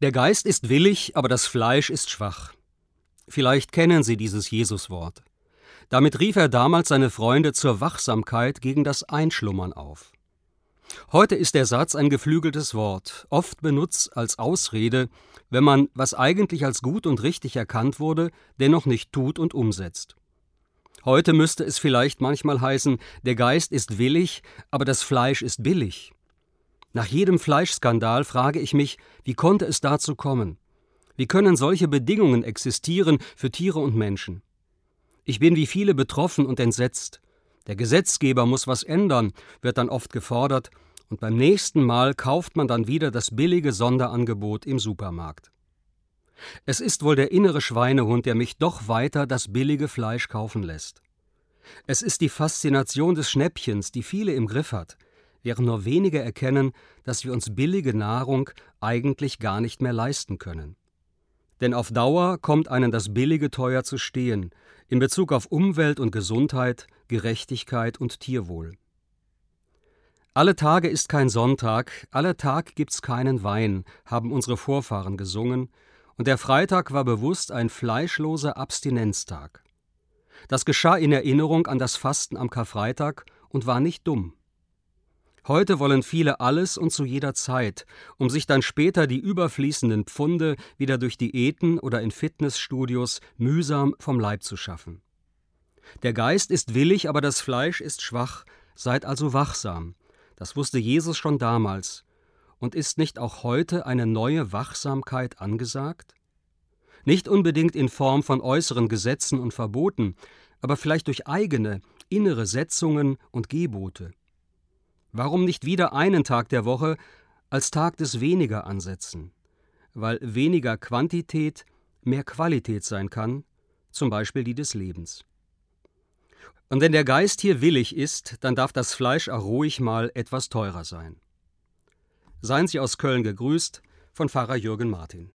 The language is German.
Der Geist ist willig, aber das Fleisch ist schwach. Vielleicht kennen Sie dieses Jesuswort. Damit rief er damals seine Freunde zur Wachsamkeit gegen das Einschlummern auf. Heute ist der Satz ein geflügeltes Wort, oft benutzt als Ausrede, wenn man, was eigentlich als gut und richtig erkannt wurde, dennoch nicht tut und umsetzt. Heute müsste es vielleicht manchmal heißen, der Geist ist willig, aber das Fleisch ist billig. Nach jedem Fleischskandal frage ich mich, wie konnte es dazu kommen? Wie können solche Bedingungen existieren für Tiere und Menschen? Ich bin wie viele betroffen und entsetzt. Der Gesetzgeber muss was ändern, wird dann oft gefordert, und beim nächsten Mal kauft man dann wieder das billige Sonderangebot im Supermarkt. Es ist wohl der innere Schweinehund, der mich doch weiter das billige Fleisch kaufen lässt. Es ist die Faszination des Schnäppchens, die viele im Griff hat, während nur wenige erkennen, dass wir uns billige Nahrung eigentlich gar nicht mehr leisten können. Denn auf Dauer kommt einem das Billige teuer zu stehen, in Bezug auf Umwelt und Gesundheit, Gerechtigkeit und Tierwohl. Alle Tage ist kein Sonntag, alle Tag gibt's keinen Wein, haben unsere Vorfahren gesungen, und der Freitag war bewusst ein fleischloser Abstinenztag. Das geschah in Erinnerung an das Fasten am Karfreitag und war nicht dumm. Heute wollen viele alles und zu jeder Zeit, um sich dann später die überfließenden Pfunde wieder durch Diäten oder in Fitnessstudios mühsam vom Leib zu schaffen. Der Geist ist willig, aber das Fleisch ist schwach, seid also wachsam. Das wusste Jesus schon damals. Und ist nicht auch heute eine neue Wachsamkeit angesagt? Nicht unbedingt in Form von äußeren Gesetzen und Verboten, aber vielleicht durch eigene, innere Setzungen und Gebote. Warum nicht wieder einen Tag der Woche als Tag des Weniger ansetzen? Weil weniger Quantität mehr Qualität sein kann, zum Beispiel die des Lebens. Und wenn der Geist hier willig ist, dann darf das Fleisch auch ruhig mal etwas teurer sein. Seien Sie aus Köln gegrüßt, von Pfarrer Jürgen Martin.